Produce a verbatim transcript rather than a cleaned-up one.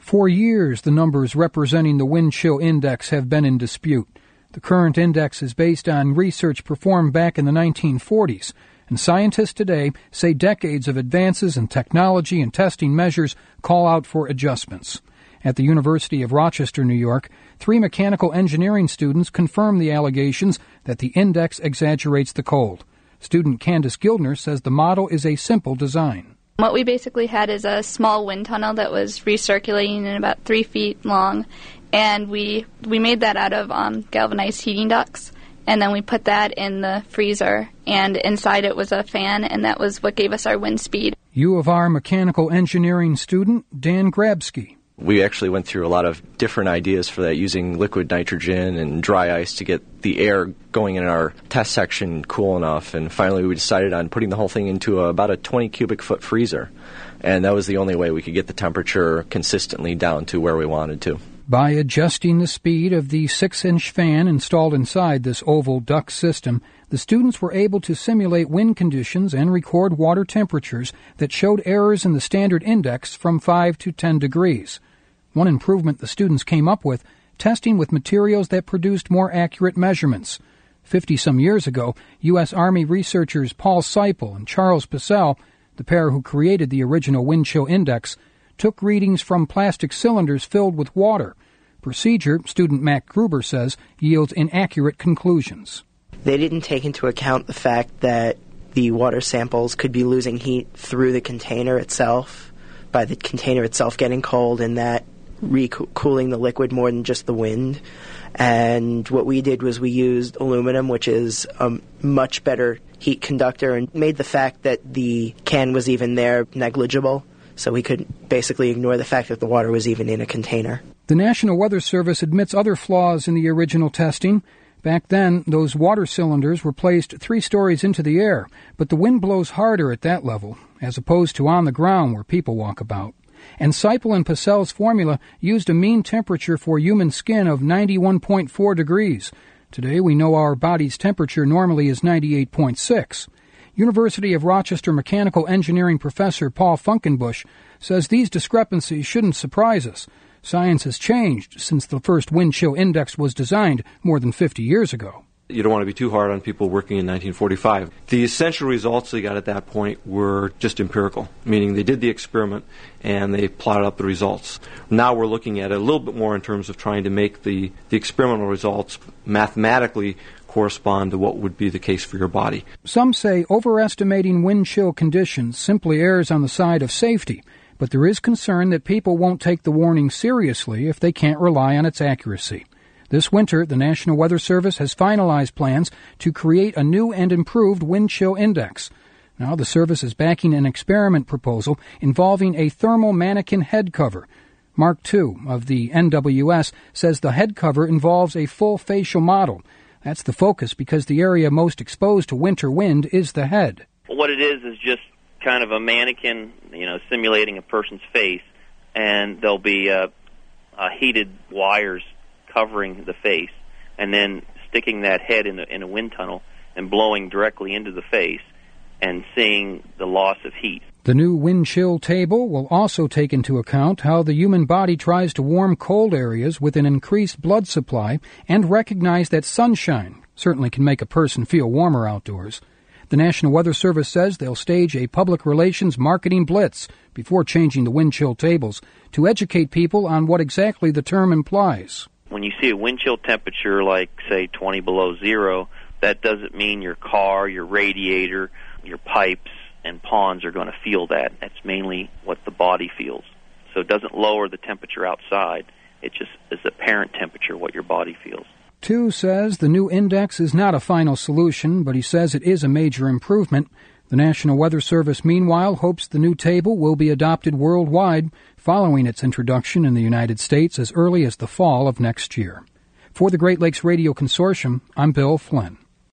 For years, the numbers representing the wind chill index have been in dispute. The current index is based on research performed back in the nineteen forties, and scientists today say decades of advances in technology and testing measures call out for adjustments. At the University of Rochester, New York, three mechanical engineering students confirm the allegations that the index exaggerates the cold. Student Candace Gildner says the model is a simple design. What we basically had is a small wind tunnel that was recirculating and about three feet long, and we we made that out of um, galvanized heating ducts, and then we put that in the freezer, and inside it was a fan, and that was what gave us our wind speed. U of R mechanical engineering student Dan Grabsky. We actually went through a lot of different ideas for that, using liquid nitrogen and dry ice to get the air going in our test section cool enough. And finally we decided on putting the whole thing into a, about a twenty cubic foot freezer. And that was the only way we could get the temperature consistently down to where we wanted to. By adjusting the speed of the six-inch fan installed inside this oval duct system, the students were able to simulate wind conditions and record water temperatures that showed errors in the standard index from five to ten degrees. One improvement the students came up with, testing with materials that produced more accurate measurements. Fifty-some years ago, U S Army researchers Paul Seipel and Charles Pissell, the pair who created the original wind chill index, took readings from plastic cylinders filled with water. Procedure, student Mac Gruber says, yields inaccurate conclusions. They didn't take into account the fact that the water samples could be losing heat through the container itself, by the container itself getting cold, and that recooling the liquid more than just the wind. And what we did was we used aluminum, which is a much better heat conductor, and made the fact that the can was even there negligible, so we could basically ignore the fact that the water was even in a container. The National Weather Service admits other flaws in the original testing. Back then, those water cylinders were placed three stories into the air, but the wind blows harder at that level, as opposed to on the ground where people walk about. And Seipel and Pissell's formula used a mean temperature for human skin of ninety-one point four degrees. Today, we know our body's temperature normally is ninety-eight point six. University of Rochester mechanical engineering professor Paul Funkenbush says these discrepancies shouldn't surprise us. Science has changed since the first wind chill index was designed more than fifty years ago. You don't want to be too hard on people working in nineteen forty-five. The essential results they got at that point were just empirical, meaning they did the experiment and they plotted up the results. Now we're looking at it a little bit more in terms of trying to make the, the experimental results mathematically correspond to what would be the case for your body. Some say overestimating wind chill conditions simply errs on the side of safety, but there is concern that people won't take the warning seriously if they can't rely on its accuracy. This winter, the National Weather Service has finalized plans to create a new and improved wind chill index. Now the service is backing an experiment proposal involving a thermal mannequin head cover. Mark two of the N W S says the head cover involves a full facial model. That's the focus because the area most exposed to winter wind is the head. What it is is just kind of a mannequin, you know, simulating a person's face, and there'll be uh, uh, heated wires covering the face, and then sticking that head in, the, in a wind tunnel and blowing directly into the face and seeing the loss of heat. The new wind chill table will also take into account how the human body tries to warm cold areas with an increased blood supply and recognize that sunshine certainly can make a person feel warmer outdoors. The National Weather Service says they'll stage a public relations marketing blitz before changing the wind chill tables to educate people on what exactly the term implies. When you see a wind chill temperature like, say, twenty below zero, that doesn't mean your car, your radiator, your pipes and ponds are going to feel that. That's mainly what the body feels. So it doesn't lower the temperature outside. It just is the apparent temperature, what your body feels. Tu says the new index is not a final solution, but he says it is a major improvement. The National Weather Service, meanwhile, hopes the new table will be adopted worldwide following its introduction in the United States as early as the fall of next year. For the Great Lakes Radio Consortium, I'm Bill Flynn.